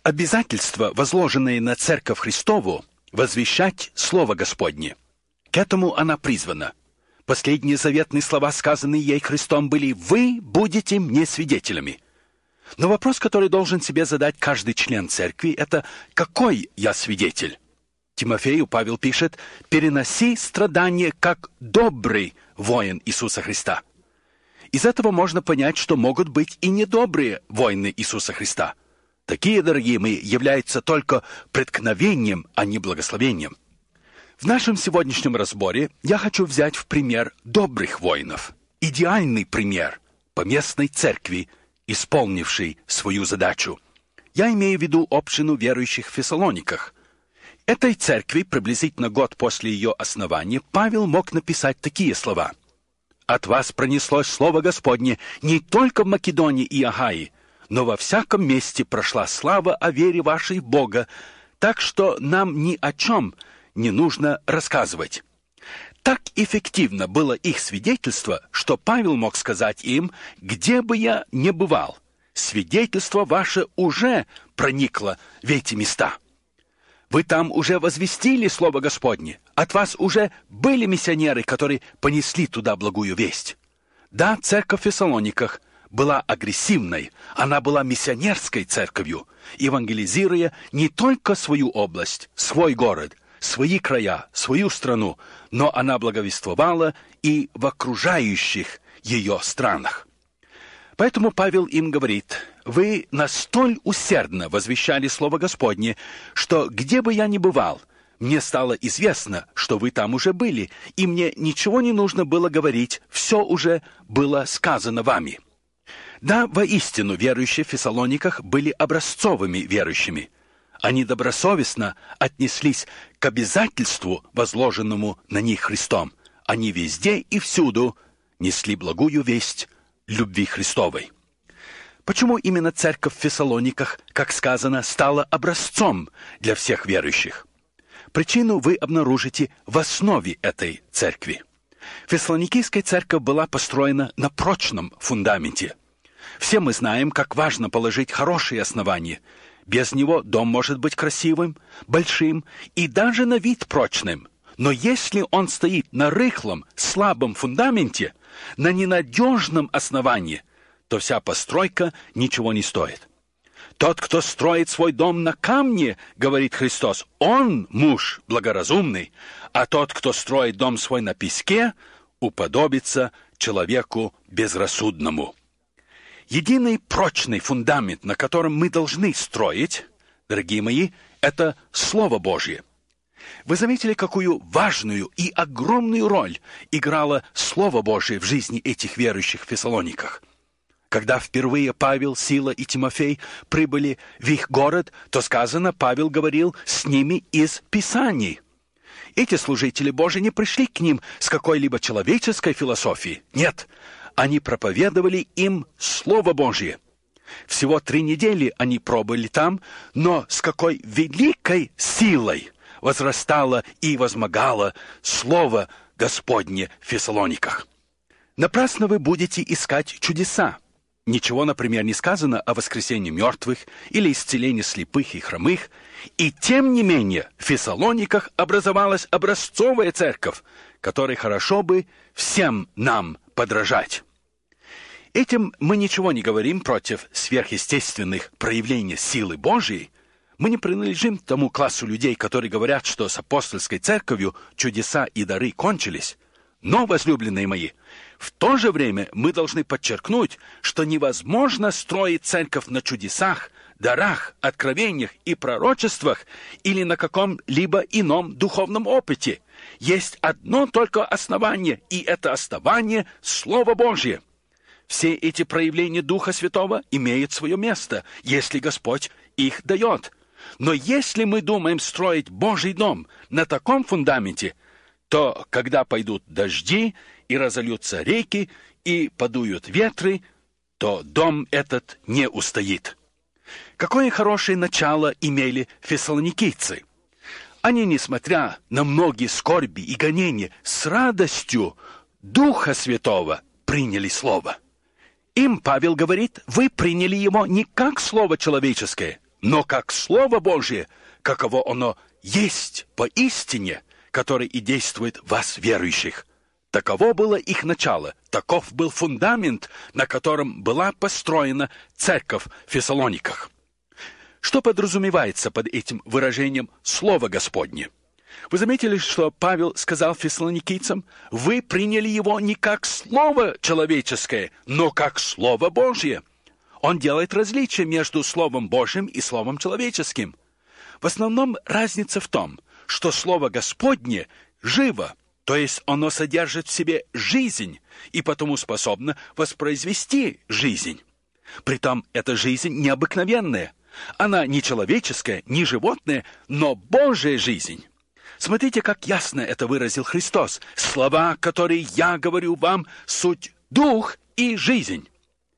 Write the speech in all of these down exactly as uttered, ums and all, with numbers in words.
Обязательство, возложенное на Церковь Христову, возвещать Слово Господне. К этому она призвана. Последние заветные слова, сказанные ей Христом, были: «Вы будете мне свидетелями». Но вопрос, который должен себе задать каждый член церкви, это: какой я свидетель? Тимофею Павел пишет: «Переноси страдания, как добрый воин Иисуса Христа». Из этого можно понять, что могут быть и недобрые воины Иисуса Христа. Такие, дорогие мои, являются только преткновением, а не благословением. В нашем сегодняшнем разборе я хочу взять в пример добрых воинов. Идеальный пример поместной церкви, исполнившей свою задачу. Я имею в виду общину верующих в Фессалониках. Этой церкви, приблизительно год после ее основания, Павел мог написать такие слова: «От вас пронеслось Слово Господне не только в Македонии и Ахае, но во всяком месте прошла слава о вере вашей в Бога, так что нам ни о чем не нужно рассказывать». Так эффективно было их свидетельство, что Павел мог сказать им: «Где бы я ни бывал, свидетельство ваше уже проникло в эти места. Вы там уже возвестили Слово Господне, от вас уже были миссионеры, которые понесли туда благую весть». Да, церковь в Фессалониках была агрессивной, она была миссионерской церковью, евангелизируя не только свою область, свой город, свои края, свою страну, но она благовествовала и в окружающих ее странах. Поэтому Павел им говорит: «Вы настоль усердно возвещали Слово Господне, что где бы я ни бывал, мне стало известно, что вы там уже были, и мне ничего не нужно было говорить, все уже было сказано вами». Да, воистину, верующие в Фессалониках были образцовыми верующими. Они добросовестно отнеслись к обязательству, возложенному на них Христом. Они везде и всюду несли благую весть любви Христовой. Почему именно церковь в Фессалониках, как сказано, стала образцом для всех верующих? Причину вы обнаружите в основе этой церкви. Фессалоникийская церковь была построена на прочном фундаменте. Все мы знаем, как важно положить хорошие основания. Без него дом может быть красивым, большим и даже на вид прочным. Но если он стоит на рыхлом, слабом фундаменте, на ненадежном основании, то вся постройка ничего не стоит. «Тот, кто строит свой дом на камне, — говорит Христос, — он муж благоразумный, а тот, кто строит дом свой на песке, уподобится человеку безрассудному». Единый прочный фундамент, на котором мы должны строить, дорогие мои, это Слово Божье. Вы заметили, какую важную и огромную роль играло Слово Божие в жизни этих верующих в Фессалониках? Когда впервые Павел, Сила и Тимофей прибыли в их город, то сказано, Павел говорил с ними из Писаний. Эти служители Божии не пришли к ним с какой-либо человеческой философией. Нет, они проповедовали им Слово Божье. Всего три недели они пробыли там, но с какой великой силой возрастало и возмогало Слово Господне в Фессалониках. Напрасно вы будете искать чудеса. Ничего, например, не сказано о воскресении мертвых или исцелении слепых и хромых. И тем не менее в Фессалониках образовалась образцовая церковь, которой хорошо бы всем нам подражать. Этим мы ничего не говорим против сверхъестественных проявлений силы Божьей. Мы не принадлежим к тому классу людей, которые говорят, что с апостольской церковью чудеса и дары кончились. Но, возлюбленные мои, в то же время мы должны подчеркнуть, что невозможно строить церковь на чудесах, дарах, откровениях и пророчествах или на каком-либо ином духовном опыте. Есть одно только основание, и это основание – Слово Божье. Все эти проявления Духа Святого имеют свое место, если Господь их дает. Но если мы думаем строить Божий дом на таком фундаменте, то когда пойдут дожди, и разольются реки, и подуют ветры, то дом этот не устоит. Какое хорошее начало имели фессалоникийцы! Они, несмотря на многие скорби и гонения, с радостью Духа Святого приняли Слово. Им Павел говорит: вы приняли его не как слово человеческое, но как Слово Божие, каково оно есть поистине, который и действует в вас, верующих. Таково было их начало, таков был фундамент, на котором была построена церковь в Фессалониках. Что подразумевается под этим выражением «Слово Господне»? Вы заметили, что Павел сказал фессалоникийцам: «Вы приняли его не как слово человеческое, но как Слово Божье». Он делает различие между Словом Божьим и Словом человеческим. В основном разница в том, что Слово Господне живо, то есть оно содержит в себе жизнь и потому способно воспроизвести жизнь. Притом эта жизнь необыкновенная. Она не человеческая, не животная, но Божья жизнь. Смотрите, как ясно это выразил Христос. «Слова, которые я говорю вам, суть дух и жизнь».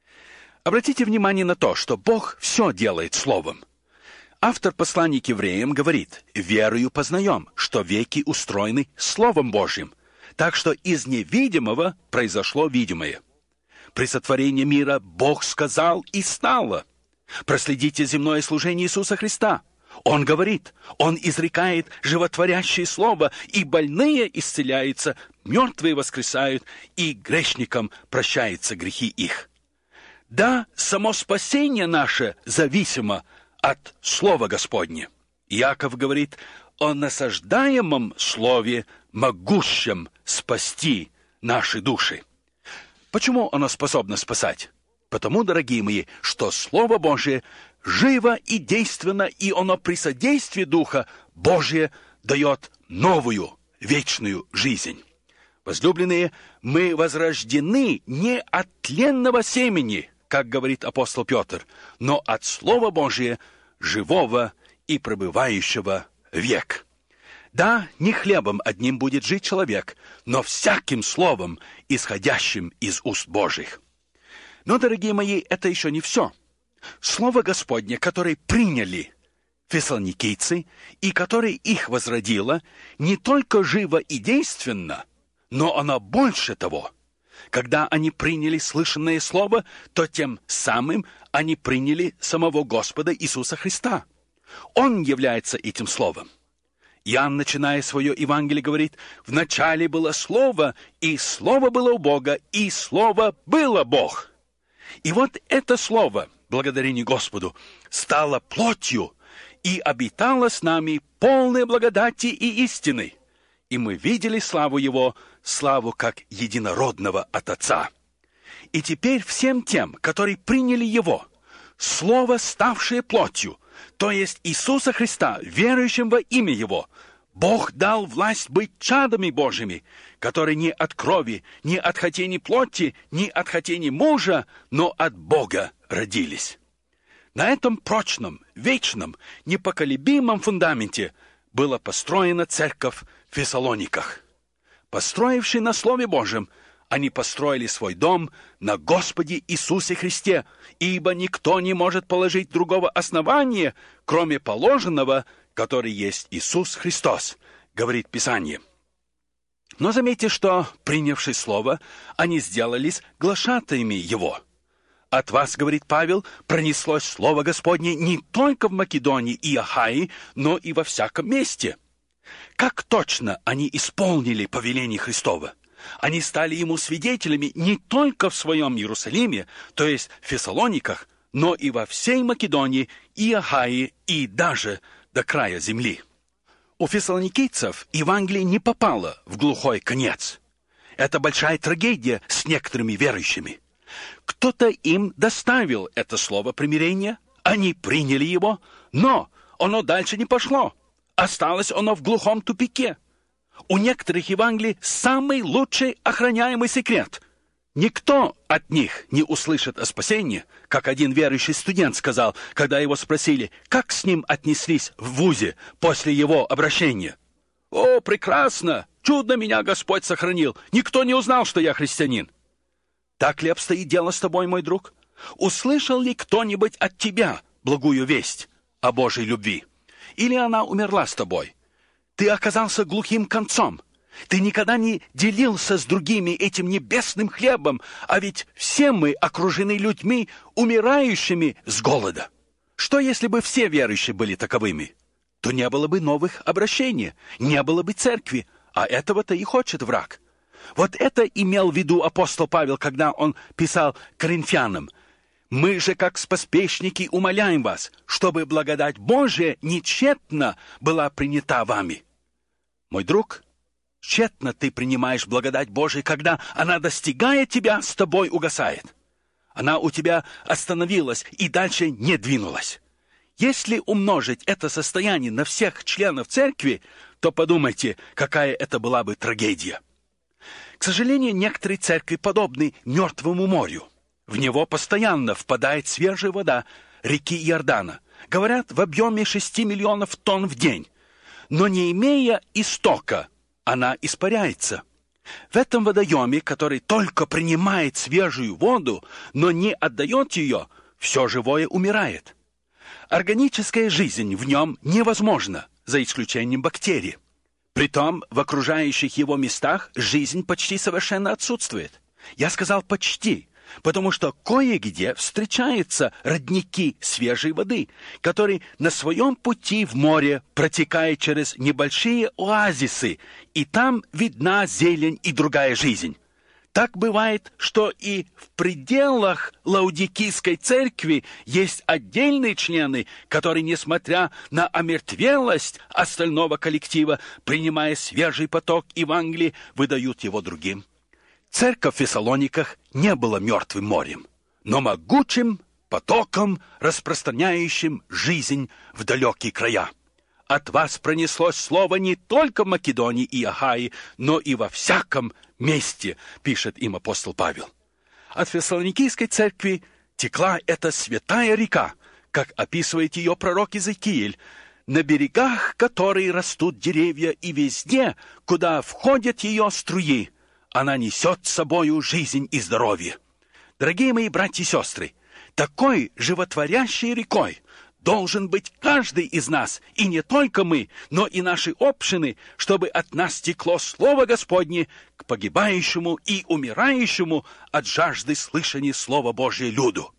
Обратите внимание на то, что Бог все делает словом. Автор послания к евреям говорит: «Верою познаем, что веки устроены Словом Божьим, так что из невидимого произошло видимое». При сотворении мира Бог сказал, и стало. Проследите земное служение Иисуса Христа. Он говорит, Он изрекает животворящее слово, и больные исцеляются, мертвые воскресают, и грешникам прощаются грехи их. Да, само спасение наше зависимо от Слова Господня. Иаков говорит о насаждаемом Слове, могущем спасти наши души. Почему оно способно спасать? Потому, дорогие мои, что Слово Божие живо и действенно, и оно при содействии Духа Божия дает новую вечную жизнь. Возлюбленные, мы возрождены не от тленного семени, как говорит апостол Петр, но от Слова Божия, живого и пребывающего век. Да, не хлебом одним будет жить человек, но всяким словом, исходящим из уст Божьих. Но, дорогие мои, это еще не все. Слово Господне, которое приняли фессалоникийцы и которое их возродило, не только живо и действенно, но оно больше того. Когда они приняли слышанное слово, то тем самым они приняли самого Господа Иисуса Христа. Он является этим словом. Иоанн, начиная свое Евангелие, говорит: «Вначале было Слово, и Слово было у Бога, и Слово было Бог». И вот это Слово, благодарение Господу, стало плотью и обитало с нами полной благодати и истины. И мы видели славу Его, славу как единородного от Отца. И теперь всем тем, которые приняли Его, Слово, ставшее плотью, то есть Иисуса Христа, верующим во имя Его, Бог дал власть быть чадами Божьими, которые не от крови, не от хотений плоти, не от хотений мужа, но от Бога родились. На этом прочном, вечном, непоколебимом фундаменте была построена церковь в Фессалониках. Построивши на Слове Божьем, они построили свой дом на Господе Иисусе Христе, ибо никто не может положить другого основания, кроме положенного, который есть Иисус Христос, говорит Писание. Но заметьте, что, принявши Слово, они сделались глашатаями Его. От вас, говорит Павел, пронеслось Слово Господне не только в Македонии и Ахаи, но и во всяком месте. Как точно они исполнили повеление Христово? Они стали Ему свидетелями не только в своем Иерусалиме, то есть в Фессалониках, но и во всей Македонии и Ахаи, и даже до края земли. У фессалоникийцев Евангелие не попало в глухой конец. Это большая трагедия с некоторыми верующими. Кто-то им доставил это слово примирения, они приняли его, но оно дальше не пошло. Осталось оно в глухом тупике. У некоторых Евангелий самый лучший охраняемый секрет. Никто от них не услышит о спасении, как один верующий студент сказал, когда его спросили, как с ним отнеслись в вузе после его обращения. «О, прекрасно! Чудно меня Господь сохранил! Никто не узнал, что я христианин!» Так ли обстоит дело с тобой, мой друг? Услышал ли кто-нибудь от тебя благую весть о Божьей любви? Или она умерла с тобой? Ты оказался глухим концом. Ты никогда не делился с другими этим небесным хлебом, а ведь все мы окружены людьми, умирающими с голода. Что если бы все верующие были таковыми? То не было бы новых обращений, не было бы церкви, а этого-то и хочет враг. Вот это имел в виду апостол Павел, когда он писал коринфянам: «Мы же, как споспешники, умоляем вас, чтобы благодать Божия нечетно была принята вами». Мой друг, тщетно ты принимаешь благодать Божию, когда она, достигая тебя, с тобой угасает. Она у тебя остановилась и дальше не двинулась. Если умножить это состояние на всех членов церкви, то подумайте, какая это была бы трагедия. К сожалению, некоторые церкви подобны мертвому морю. В него постоянно впадает свежая вода реки Иордана. Говорят, в объеме шести миллионов тонн в день. Но не имея истока, она испаряется. В этом водоеме, который только принимает свежую воду, но не отдает ее, все живое умирает. Органическая жизнь в нем невозможна, за исключением бактерий. Притом, в окружающих его местах жизнь почти совершенно отсутствует. Я сказал «почти», потому что кое-где встречаются родники свежей воды, которые на своем пути в море протекают через небольшие оазисы, и там видна зелень и другая жизнь. Так бывает, что и в пределах Лаудикийской церкви есть отдельные члены, которые, несмотря на омертвелость остального коллектива, принимая свежий поток Евангелия, выдают его другим. Церковь в Фессалониках не была мертвым морем, но могучим потоком, распространяющим жизнь в далекие края. От вас пронеслось слово не только в Македонии и Ахае, но и во всяком месте, пишет им апостол Павел. От Фессалоникийской церкви текла эта святая река, как описывает ее пророк Иезекииль, на берегах которой растут деревья, и везде, куда входят ее струи, она несет с собою жизнь и здоровье. Дорогие мои братья и сестры, такой животворящей рекой должен быть каждый из нас, и не только мы, но и наши общины, чтобы от нас текло Слово Господне к погибающему и умирающему от жажды слышания Слова Божия люду.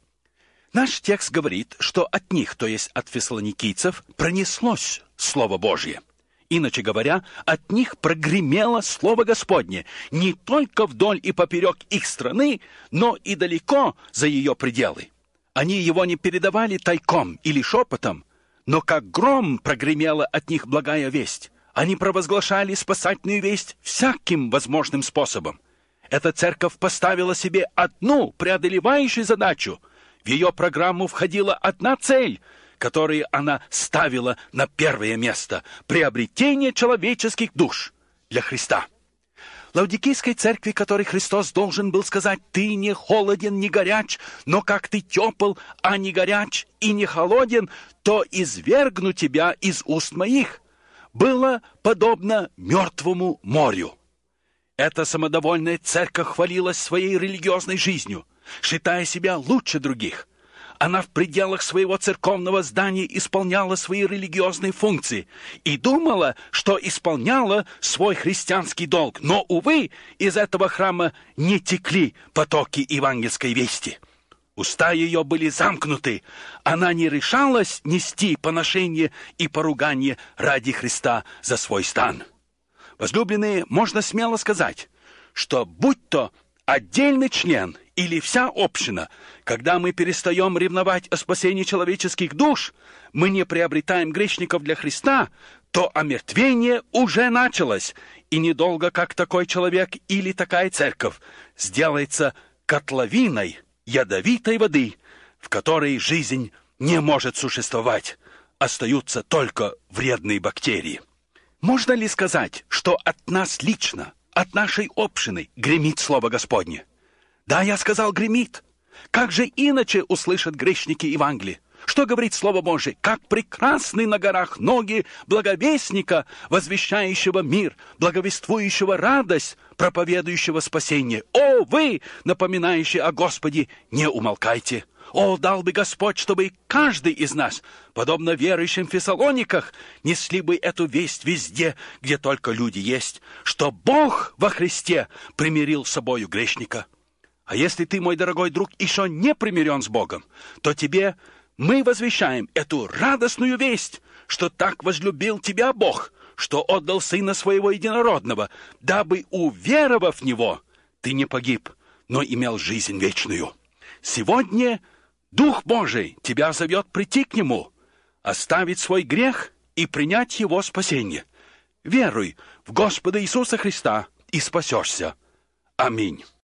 Наш текст говорит, что от них, то есть от фессалоникийцев, пронеслось Слово Божие. Иначе говоря, от них прогремело Слово Господне не только вдоль и поперек их страны, но и далеко за ее пределы. Они его не передавали тайком или шепотом, но как гром прогремела от них благая весть. Они провозглашали спасательную весть всяким возможным способом. Эта церковь поставила себе одну преодолевающую задачу. В ее программу входила одна цель, которую она ставила на первое место – приобретение человеческих душ для Христа. Лаудикийской церкви, которой Христос должен был сказать: «Ты не холоден, не горяч, но как ты тепл, а не горяч и не холоден, то извергну тебя из уст моих», было подобно мертвому морю. Эта самодовольная церковь хвалилась своей религиозной жизнью, считая себя лучше других. Она в пределах своего церковного здания исполняла свои религиозные функции и думала, что исполняла свой христианский долг. Но, увы, из этого храма не текли потоки евангельской вести. Уста ее были замкнуты. Она не решалась нести поношение и поругание ради Христа за свой стан. Возлюбленные, можно смело сказать, что будь то отдельный член или вся община, когда мы перестаем ревновать о спасении человеческих душ, мы не приобретаем грешников для Христа, то омертвение уже началось, и недолго как такой человек или такая церковь сделается котловиной ядовитой воды, в которой жизнь не может существовать, остаются только вредные бактерии. Можно ли сказать, что от нас лично, от нашей общины гремит Слово Господне? Да, я сказал, гремит. Как же иначе услышат грешники Евангелие? Что говорит Слово Божие? Как прекрасны на горах ноги благовестника, возвещающего мир, благовествующего радость, проповедующего спасение. О, вы, напоминающие о Господе, не умолкайте. О, дал бы Господь, чтобы каждый из нас, подобно верующим в Фессалониках, несли бы эту весть везде, где только люди есть, что Бог во Христе примирил с собою грешника. А если ты, мой дорогой друг, еще не примирен с Богом, то тебе Мы возвещаем эту радостную весть, что так возлюбил тебя Бог, что отдал Сына Своего Единородного, дабы, уверовав в Него, ты не погиб, но имел жизнь вечную. Сегодня Дух Божий тебя зовет прийти к Нему, оставить свой грех и принять Его спасение. Веруй в Господа Иисуса Христа и спасешься. Аминь.